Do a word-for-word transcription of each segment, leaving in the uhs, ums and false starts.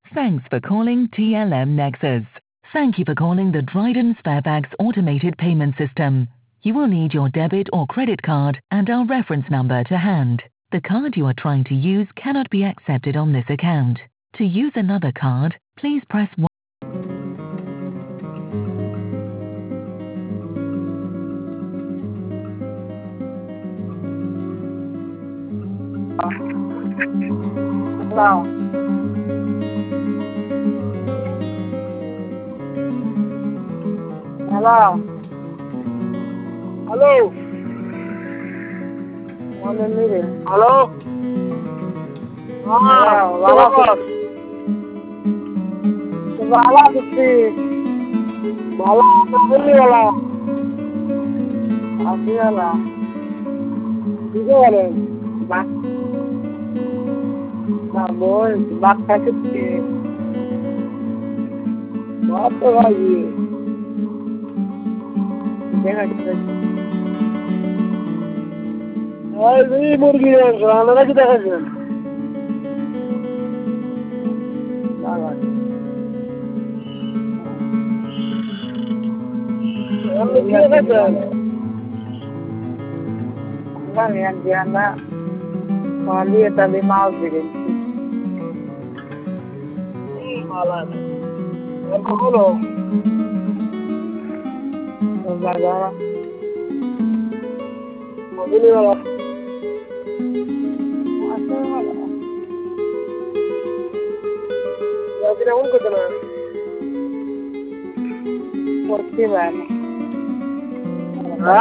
Thanks for calling T L M Nexus. Thank you for calling the Dryden Sparebags automated payment system. You will need your debit or credit card and our reference number to hand. The card you are trying to use cannot be accepted on this account. To use another card, please press one. Hello. Hello. Hello. One minute. Hello. Hello. Ah, Wala wala kusi. Bala boli wala. Asi wala. Kiso wala. Bak. Na boy, bak kusi. Baat to bhai. Denga denga. Ay, nahi murgi hai. Rana na kita hai. Wala. Hum kiya hai. Nah, yang dia na wali tadi mau bikin. Bala. Hum bolo. Bagaimana? Boli wala. Asi wala. Ya kina un kitna. Kusi bana. Ha?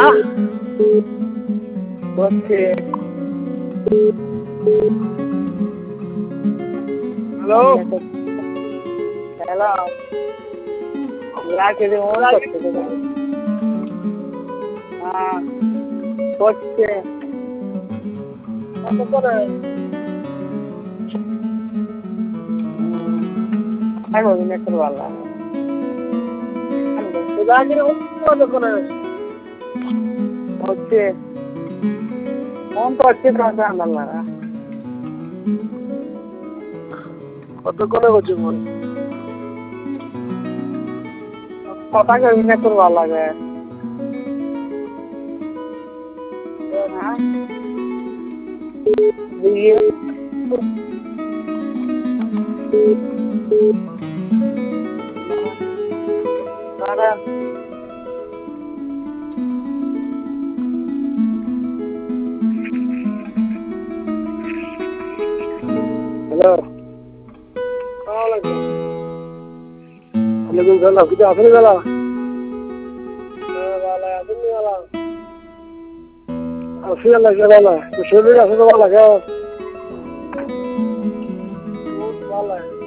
Kusi. Hello. Hello. Ya que de un kusi. Ah. Kusi. Ano ko na? Ano ini terwala. Sudah kina un ano ko na? Kusi. Mon kusi terasa malah. কত করে হচ্ছে মন Kota ke ini terwala ke. Hah? Dia. Ada. Hello ওয়ালাইকুম সালাম কিছু আসেনি বেলা হ্যাঁ ভালো আসেনি বেলা আসি লাগে বেলা শরীর আসে তো ভালো লাগে ভালো